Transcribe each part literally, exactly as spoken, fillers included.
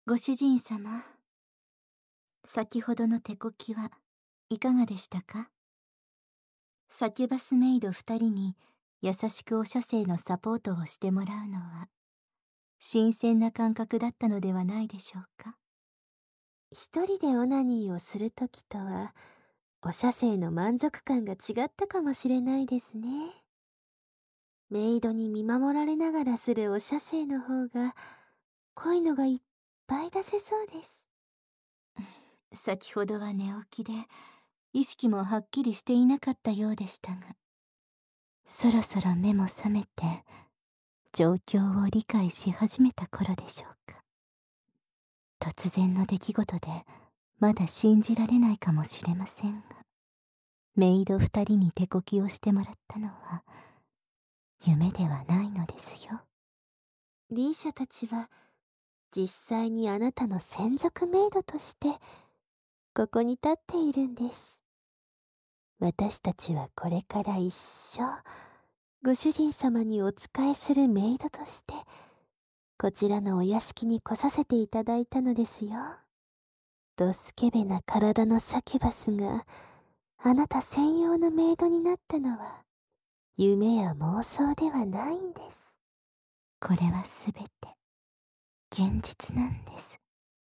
ご主人様、先ほどの手こきはいかがでしたか？サキュバスメイド二人に優しくお射精のサポートをしてもらうのは新鮮な感覚だったのではないでしょうか。 一人でオナニーをするときとは、お射精の満足感が違ったかもしれないですね。メイドに見守られながらするお射精の方が、濃いのがいっぱい出せそうです。 先ほどは寝起きで、意識もはっきりしていなかったようでしたが、そろそろ目も覚めて、状況を理解し始めた頃でしょうか。突然の出来事で、まだ信じられないかもしれませんが、メイド二人に手こきをしてもらったのは、夢ではないのですよ。 リーシャたちは、実際にあなたの専属メイドとして、ここに立っているんです。私たちはこれから一生、ご主人様にお仕えするメイドとして、こちらのお屋敷に来させていただいたのですよ。ドスケベな体のサキュバスが、あなた専用のメイドになったのは、夢や妄想ではないんです。 これはすべて、現実なんです。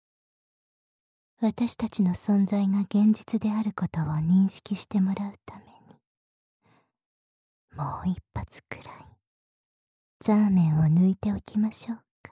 私たちの存在が現実であることを認識してもらうために、もう一発くらい、ザーメンを抜いておきましょうか。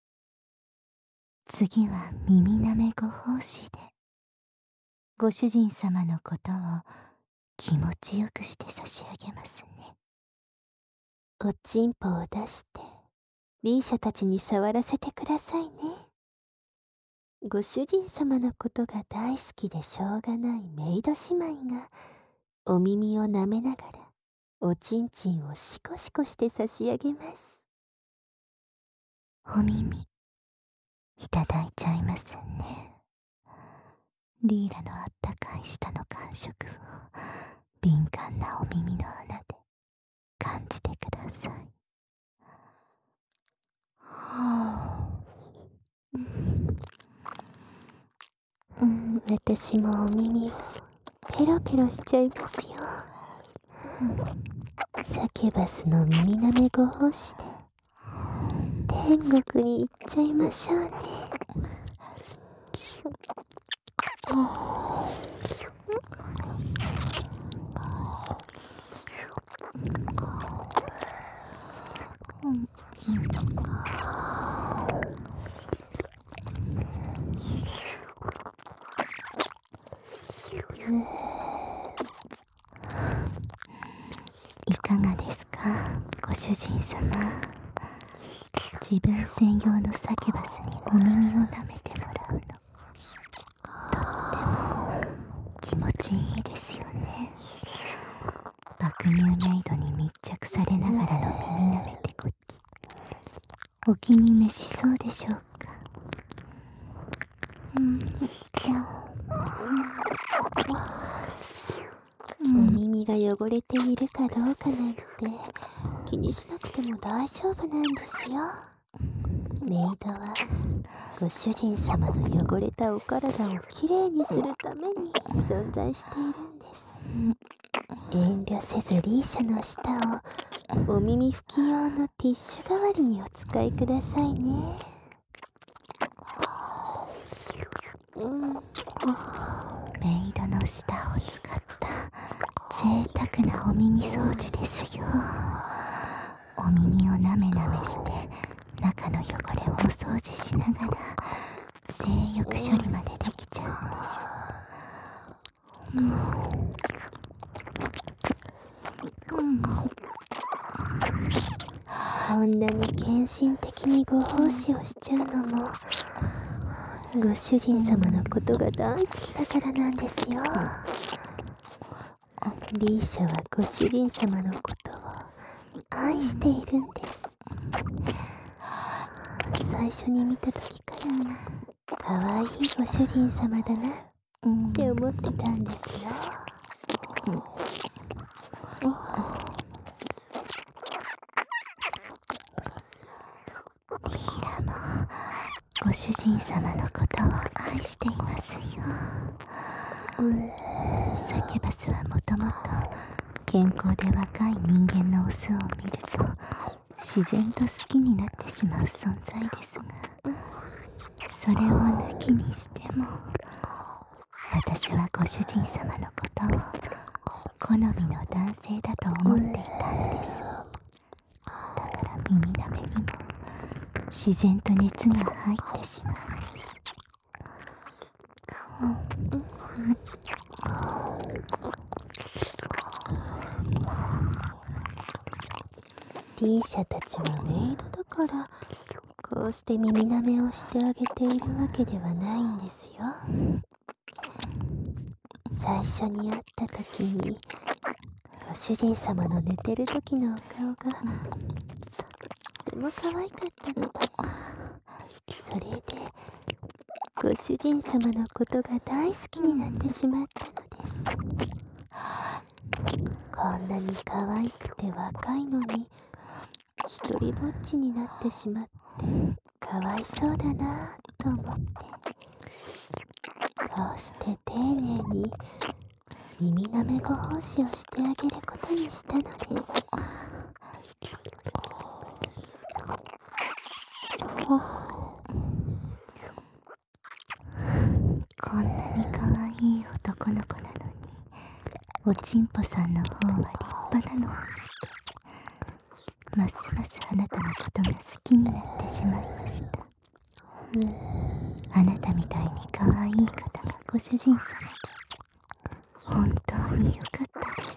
次は耳なめご奉仕で、ご主人様のことを気持ちよくして差し上げますね。 おちんぽを出して、リーシャたちに触らせてくださいね。ご主人様のことが大好きでしょうがないメイド姉妹が、お耳を舐めながら、おちんちんをシコシコして差し上げます。 お耳、いただいちゃいますね。リーラのあったかい舌の感触を、敏感なお耳の穴で感じてください。はぁ、 うん、私もお耳をペロペロしちゃいますよ。サキュバスの耳なめご奉仕で天国に行っちゃいましょうね。 いかがですか、ご主人様。自分専用のサキュバスにお耳を舐めてもらうの、とっても気持ちいいですよね。爆乳メイドに密着されながらの耳舐めてこき、お気に召しそうでしょうか。うん、 お耳が汚れているかどうかなんて気にしなくても大丈夫なんですよ。メイドはご主人様の汚れたお体をきれいにするために存在しているんです。遠慮せずリーシャの舌をお耳拭き用のティッシュ代わりにお使いくださいね。うん、 メイドの舌を使った贅沢なお耳掃除ですよ。お耳をなめなめして中の汚れをお掃除しながら性欲処理までできちゃうんです。うん、 こんなに献身的にご奉仕をしちゃうのもご主人様のことが大好きだからなんですよ。リーシャはご主人様のことを愛しているんです。最初に見た時から可愛いご主人様だなって思ってたんですよ。 リーラもご主人様のことを愛していますよ。サキュバスはもともと健康で若い人間のオスを見ると自然と好きになってしまう存在ですが、それを抜きにしても私はご主人様のことを好みの男性だと思っていたんです。だから耳なめにも自然と熱が入ってしまうんです。 リーシャたちはメイドだからこうして耳なめをしてあげているわけではないんですよ。最初に会った時にご主人様の寝てる時のお顔がとっても可愛かったので、それでご主人様のことが大好きになってしまったのです。こんなに可愛くて若いのに一人ぼっちになってしまってかわいそうだなぁと思って、こうして丁寧に耳なめご奉仕をしてあげることにしたのです。 こんなに可愛い男の子なのにおちんぽさんの方は立派なの。ますますあなたのことが好きになってしまいました。うん、あなたみたいに可愛い方がご主人様で本当に良かったです。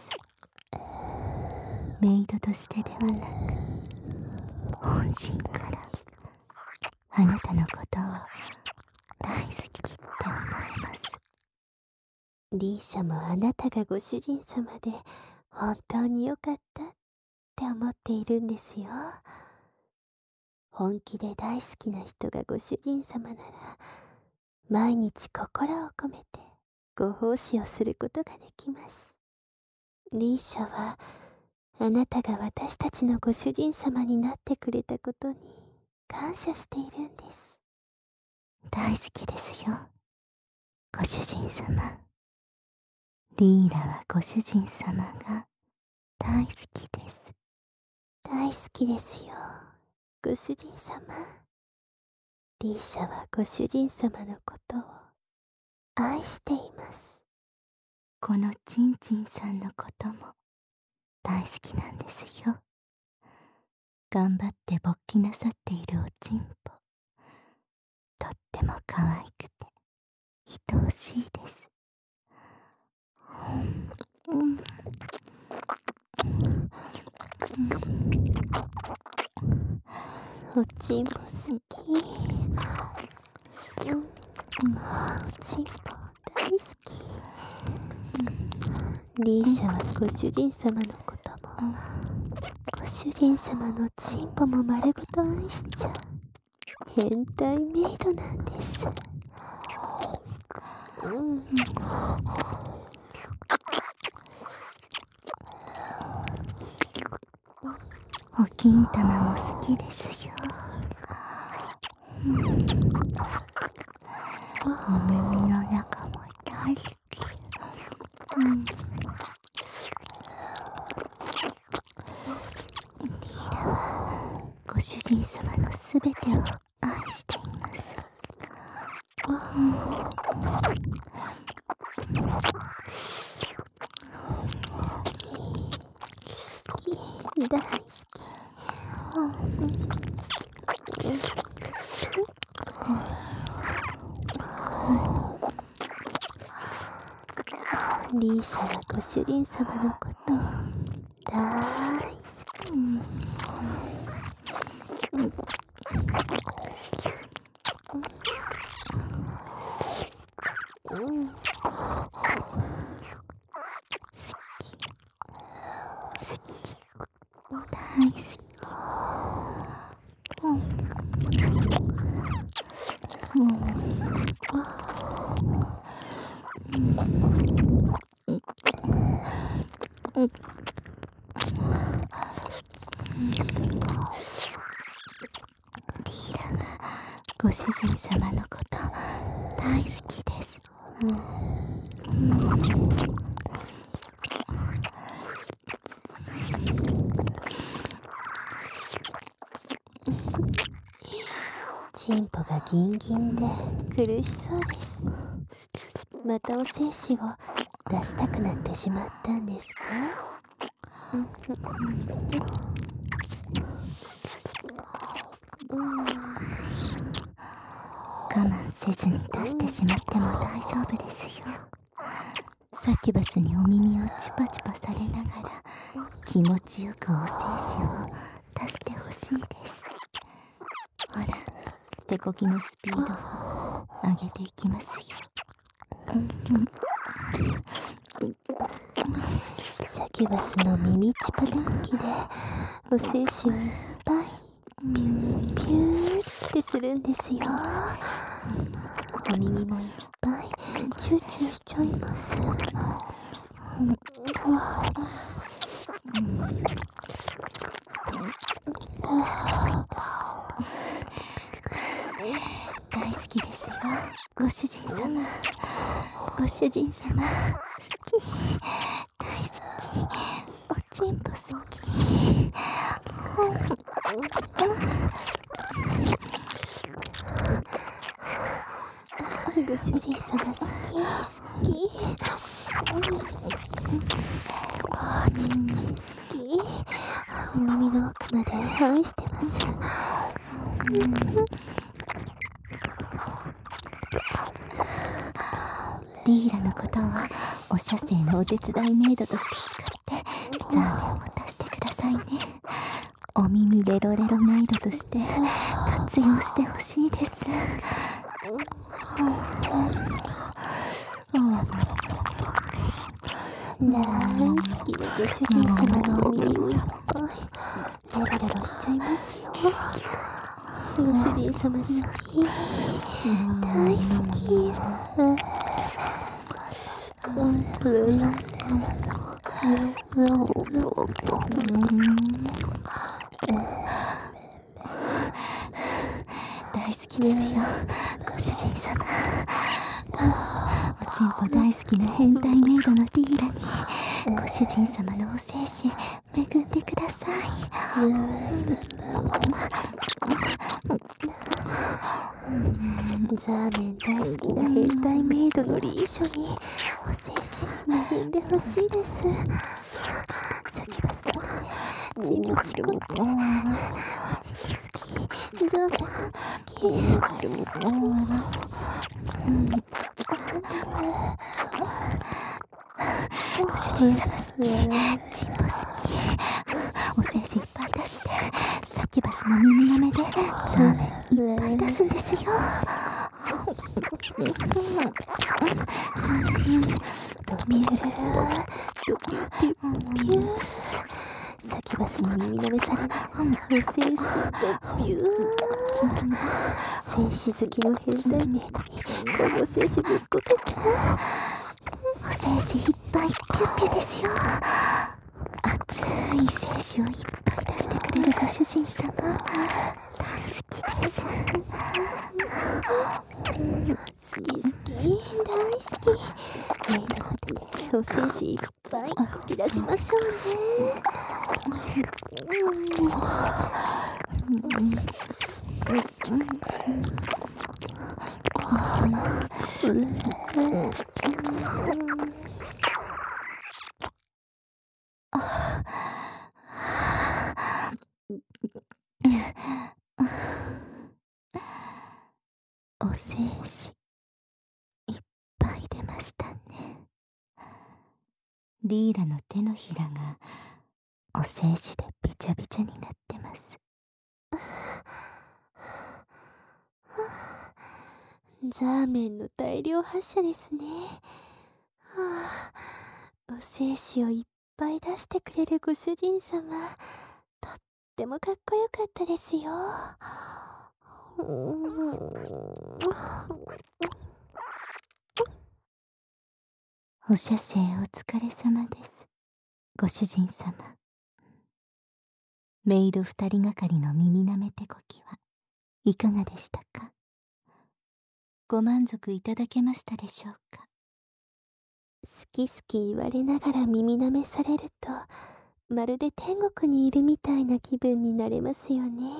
メイドとしてではなく本心からあなたのことを大好きって思います。 リーシャもあなたがご主人様で本当に良かったって思っているんですよ。本気で大好きな人がご主人様なら毎日心を込めてご奉仕をすることができます。リーシャはあなたが私たちのご主人様になってくれたことに感謝しているんです。 大好きですよ、ご主人様。リーラはご主人様が大好きです。 大好きですよ、ご主人様。リーシャはご主人様のことを愛しています。 このチンチンさんのことも大好きなんですよ。頑張って勃起なさっているおちんぽ、とっても可愛くて愛おしいです。うんうんおちんぽ好き。うん、おちんぽ大好き。リーシャはご主人様のことも、ご主人様のちんぽも丸ごと愛しちゃう変態メイドなんです。うん、 お金玉も好きですよ。うん、お耳の中も大好き。うん、リーラはご主人様のすべてを愛しています。うん、 好き好き大好き。リーシャはご主人様のこと大好き。うんうん、 大好き。うんうんうん、リーラはご主人のこと大好きです。うんチンポがギンギンで苦しそうです。またお精子を出したくなってしまったんですか？ 我慢せずに出してしまっても大丈夫ですよ。サキュバスにお耳をチュパチュパされながら気持ちよくお精子を出してほしいです。ほら、手こきのスピードを上げていきますよ。 サキュバスの耳チパ手こきでお精子をいっぱいピューピューってするんですよ。お耳もいっぱいチューチューしちゃいます。 大好きですよ、ご主人様。ご主人様好き、大好き。おちんぽ好き。 ご主人様好き好き。あーちんちん好き。お耳の奥まで愛してます。 リーラのことはお射精のお手伝いメイドとして使ってザーメンを出してくださいね。お耳レロレロメイドとして活用してほしいです。 大好きなご主人様のお耳をいっぱいレロレロしちゃいますよ。ご主人様好き、大好き。 大好きですよ、ご主人様。おちんぽ大好きな変態メイドのリーラにご主人様のお精子恵んでください。 ザーメン大好きな変態メイドのリーショにお精子恵んでほしいです。サキュバスだってチンポしこってチンポ好き、ザーメン好き。 ご主人様好き、チンポ好き。お精子いっぱい出してサキュバスの耳なめでザーメンいっぱい出すんですよ。 ドミルルルドピュピュピュ。サキュバスに耳なめされながらお精子ドピュー。精子好きの変態メイドにこの精子ぶっこけてお精子いっぱいピュッピュですよ。熱い精子をいっぱい出してくれるご主人様大好きです。 好き好き、大好き。メイドの手でお精子いっぱいこき出しましょうね。 お精子いっぱい出ましたね。リーラの手のひらがお精子でびちゃびちゃになってます。 ザーメンの大量発射ですね。はあ、お精子をいっぱい出してくれるご主人様、とってもかっこよかったですよ。 お射精お疲れ様です、ご主人様。メイド二人がかりの耳なめ手こきはいかがでしたか？ ご満足いただけましたでしょうか。 好き好き言われながら耳舐めされると、まるで天国にいるみたいな気分になれますよね。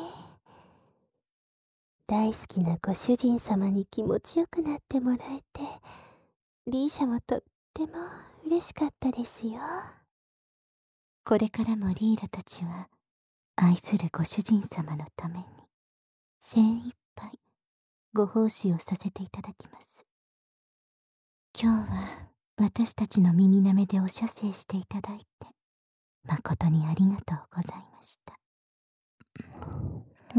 大好きなご主人様に気持ちよくなってもらえて、リーシャもとっても嬉しかったですよ。 これからもリーラたちは愛するご主人様のために精一杯ご奉仕をさせていただきます。今日は私たちの耳舐めでお射精していただいて誠にありがとうございました。うん。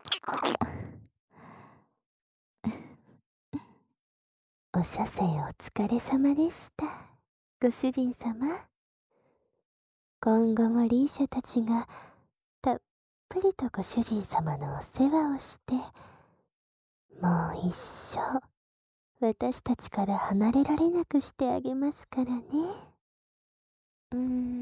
お射精お疲れ様でした、ご主人様。今後もリーシャたちがたっぷりとご主人様のお世話をして、もう一生私たちから離れられなくしてあげますからね。うーん